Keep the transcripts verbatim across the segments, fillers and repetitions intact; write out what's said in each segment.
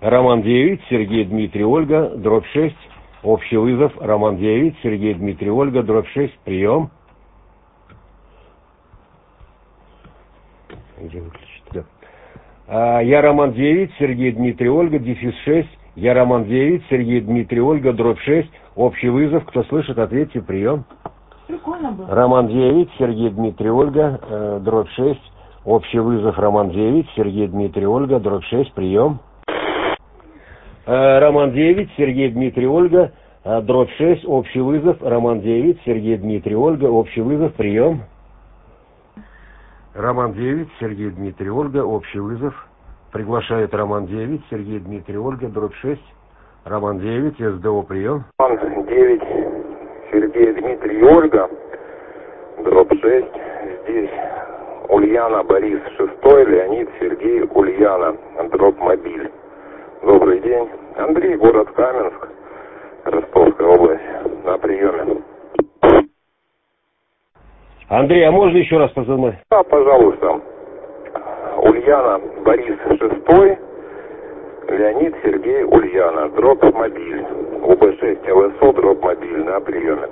Роман девять, Сергей, Дмитрий, Ольга, дробь шесть. Общий вызов. Роман девять, Сергей, Дмитрий, Ольга, дробь шесть. Прием. Где выключить? Да. А, я Роман девять, Сергей, Дмитрий, Ольга, дефис шесть. Я Роман девять, Сергей, Дмитрий, Ольга, дробь шесть. Общий вызов. Кто слышит, ответьте. Прием. Прикольно было. Роман девять, Сергей, Дмитрий, Ольга, э, дробь шесть. Общий вызов. Роман девять, Сергей, Дмитрий, Ольга, дробь шесть. Прием. Э, Роман девять, Сергей, Дмитрий, Ольга, э, дробь шесть. Общий вызов. Роман девять, Сергей, Дмитрий, Ольга. Общий вызов. Прием. Роман девять, Сергей, Дмитрий, Ольга. Общий вызов. Приглашает Роман девять, Сергей, Дмитрий, Ольга, дробь шесть. Роман девять, СДО, прием. Роман девять, Сергей, Дмитрий, Ольга, дробь шесть. Здесь Ульяна, Борис, шестой, Леонид, Сергей, Ульяна, дробь мобиль. Добрый день. Андрей, город Каменск, Ростовская область. На приеме. Андрей, а можно еще раз позывной? Да, пожалуйста. Ульяна, Борис, шестой, Леонид, Сергей, Ульяна, дробь мобиль. УБ шесть ЛСО, дробь мобиль. На приеме.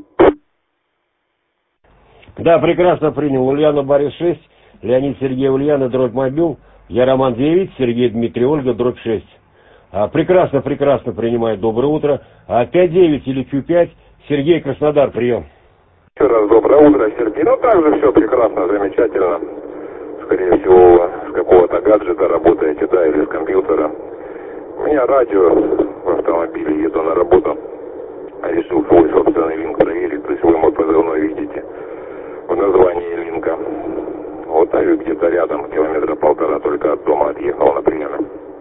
Да, прекрасно принял. Ульяна, Борис шесть, Леонид, Сергей, Ульяна, дробь мобил. Я Роман девять, Сергей, Дмитрий, Ольга, дробь шесть. А, прекрасно, прекрасно принимает. Доброе утро. А, пять девять или Q пять, Сергей, Краснодар, прием. Еще раз доброе утро, Сергей. Ну, также все прекрасно, замечательно. Скорее всего, вы с какого-то гаджета работаете, да, или с компьютера. У меня радио в автомобиле, еду на работу. Решил свой собственный линк проверить, то есть вы мой позывной видите в названии линка. Вот, а где-то рядом, километра полтора только от дома отъехал на приеме.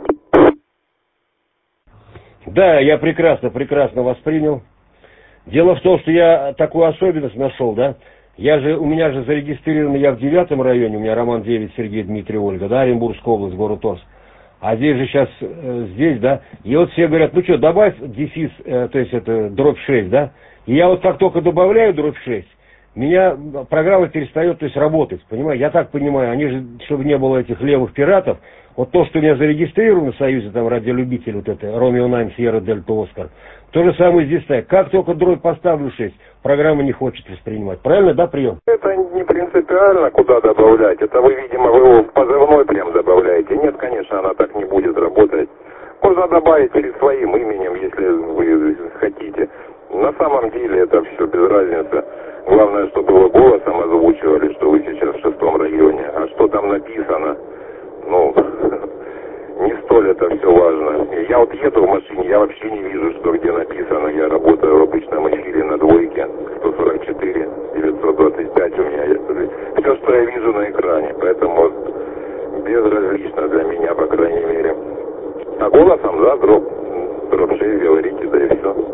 Да, я прекрасно, прекрасно воспринял. Дело в том, что я такую особенность нашел, да. Я же, у меня же зарегистрирован, я в девятом районе, у меня Роман девять, Сергей, Дмитрий, Ольга, да, Оренбургская область, город Орск. А здесь же сейчас, э, здесь, да, и вот все говорят, ну что, добавь дефис, э, то есть это дробь шесть, да. И я вот как только добавляю дробь шесть, меня программа перестает, то есть работать, понимаете, я так понимаю, они же, чтобы не было этих левых пиратов, вот то, что у меня зарегистрировано в Союзе, там, радиолюбитель, вот это, Ромео девять, Сьерра, Дельта, Оскар, то же самое здесь так. Как только дробь поставлю шесть, программа не хочет воспринимать. Правильно, да, прием? Это не принципиально, куда добавлять. Это вы, видимо, вы его в позывной прям добавляете. Нет, конечно, она так не будет работать. Можно добавить перед своим именем, если вы хотите. На самом деле это все без разницы. Главное, чтобы вы голосом озвучивали, что вы сейчас в шестом районе. А что там написано, ну, не столь это все важно. Я вот еду в машине, я вообще не вижу, что где написано. Я работаю в обычном эфире на двойке. сто сорок четыре, девятьсот двадцать пять у меня. Все, что я вижу на экране. Поэтому безразлично для меня, по крайней мере. А голосом, да, дроп, дроп шесть говорите, да и все.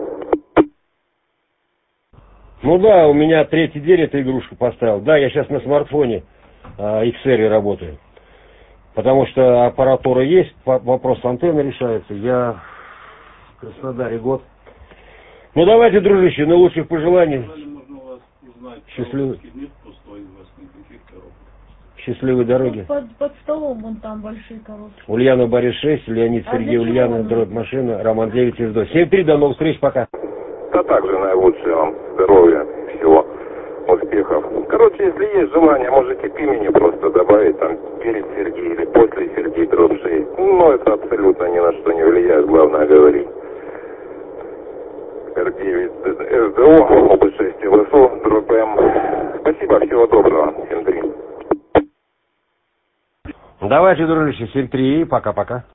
Ну да, у меня третий день эту игрушку поставил. Да, я сейчас на смартфоне э, икс эр работаю. Потому что аппаратура есть, вопрос антенны решается. Я в Краснодаре год. Ну давайте, дружище, наилучших пожеланий. Счастливой. Счастливой дороги. Под, под столом вон там большие коробки. Ульяна, Борис шесть, Леонид, А Сергей, Ульяна, дробь машина, Роман девять, СДО. семь три, до новых встреч, пока. Да также наилучшего вам здоровья, всего, успехов. Короче, если есть желание, можете к имени просто добавить там перед Сергей или после Сергей дробь шесть. Ну, это абсолютно ни на что не влияет, главное говорить. эр девять СДО, ОБ шесть ЛСО, дробь М. Спасибо, всего доброго, семь три. Давайте, дружище, семь три, пока-пока.